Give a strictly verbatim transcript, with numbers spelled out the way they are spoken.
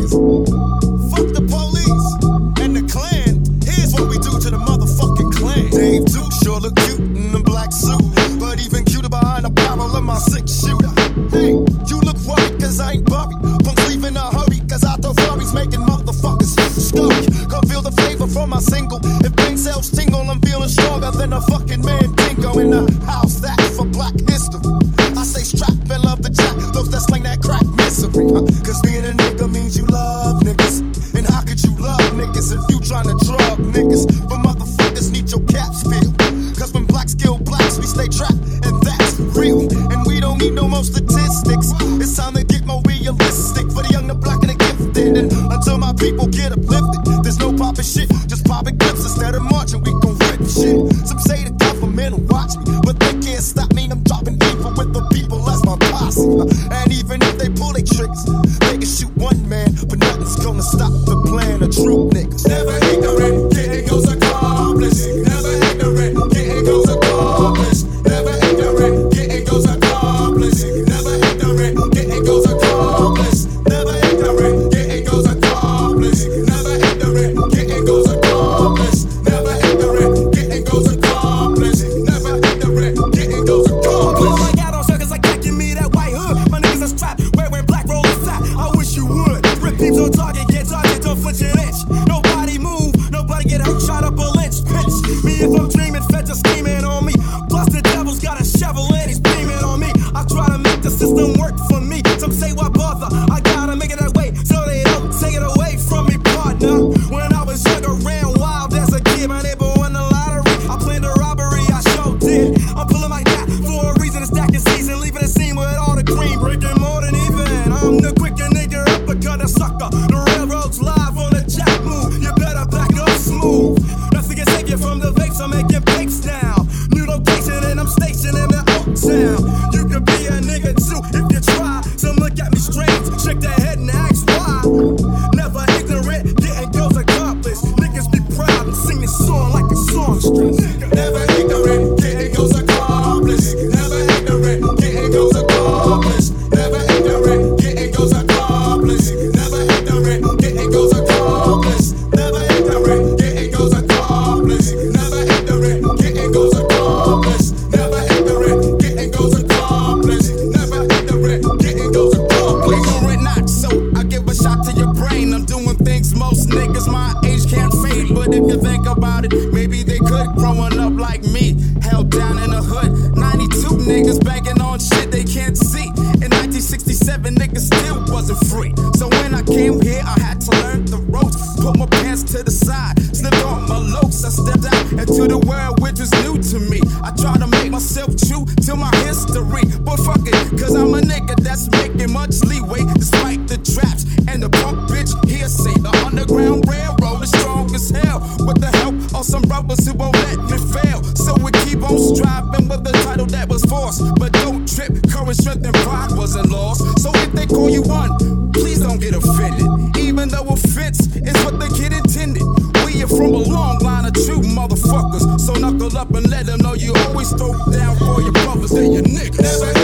niggas. Fuck the police and the Klan. Here's what we do to the motherfucking Klan. Dave Duke sure look cute in a black suit, but even cuter behind the barrel of my six shooter. Hey, you look worried cause I ain't buried. Punks leave in a hurry cause I throw flurries making motherfuckers scurry. Come feel the flavor from my single. If brain cells tingle, I'm feeling stronger than a fucking man dingo in the house. That's for black history. I say strap and love the jack, those that slang that crack misery. Huh? Cause being a nigga means you love niggas. And how could you love niggas if you tryna drug niggas? But motherfuckers need your caps filled. Cause when blacks kill blacks, we stay trapped, and that's real. And we don't need no more statistics. It's time to get more realistic for the young, the black, and the gifted. And until my people get uplifted, there's no poppin' shit, just poppin' clips instead of marching. We gon' rip shit. Some say the government will watch me, but they can't stop me. I'm dropping evil with the people, that's my posse. And even if they pull their tricks, they can shoot one man, but nothing's gonna stop the plan of true niggas. Never ignorant, getting goals accomplished. Never ignorant, getting goals accomplished. Never ignorant, getting goals accomplished. Never ignorant, getting goals accomplished. Never ignorant, getting goals accomplished. Never ignorant, getting goals accomplished. Never ignorant, getting goals accomplished. Never ignorant, getting goals accomplished. Like out on circles like that, give me that white hood. My niggas are strapped, wearing black rollers fat. I wish you would. Rip beams on target, get target, don't flinch an inch. Nobody move, nobody get hurt, shot up a lynch. Pinch me if I'm dreaming, feds are scheming on me. Plus the devil's got a shovel and he's beaming on me. I try to make the system work for me. Some say why bother, I gotta make it that way so they don't take it away from me, partner. When I was younger, ran wild as a kid. My neighbor won the lottery, I planned a robbery, I sure did. I'm pulling like that for a reason, it's stacking season, leaving the scene with all the cream, breaking more than even. I'm the quicker nigga, uppercut a sucker. The railroad's live on the jack move, you better back up smooth. Nothing can save you from the vapes, I'm making bakes now. New location and I'm stationed in the old town. You could be a nigga too if you try. Some look at me strange, shake their head and ask why. Never ignorant, getting goals accomplished. Niggas be proud and sing this song like a songstress. Never ignorant, getting goals accomplished. Never ignorant, getting goals accomplished. Never ignorant, getting goals accomplished. Never ignorant, getting goals accomplished. Never ignorant, getting goals accomplished. Never ignorant, getting goals accomplished. Never ignorant, getting goals accomplished. Never ignorant, getting goals accomplished. Ignorant not, so I give a shot to your brain. I'm doing things most niggas my age can't fade. But if you think about it, maybe they could. Growing up like me, held down in the hood. ninety-two niggas banking on shit they can't see. In nineteen sixty-seven, niggas still wasn't free. So when I came here, I had to learn the ropes. Put my pants to the side, slipped on my lokes. I stepped out into the world which was new to me. I tried to make myself true to my history. But fuck it, cause I'm a nigga that's making much leeway. Despite the traps and the punk bitch hearsay. The Underground Railroad is strong as hell, with the help of some brothers who won't let me fail. So we keep on striving with the title that was forced. But don't trip, courage, strength, and pride wasn't lost. So if they call you one, please don't get offended. Even though offense is what the kid intended. We are from a long line of true motherfuckers. So knuckle up and let them know you always throw down for your brothers and your niggas. Never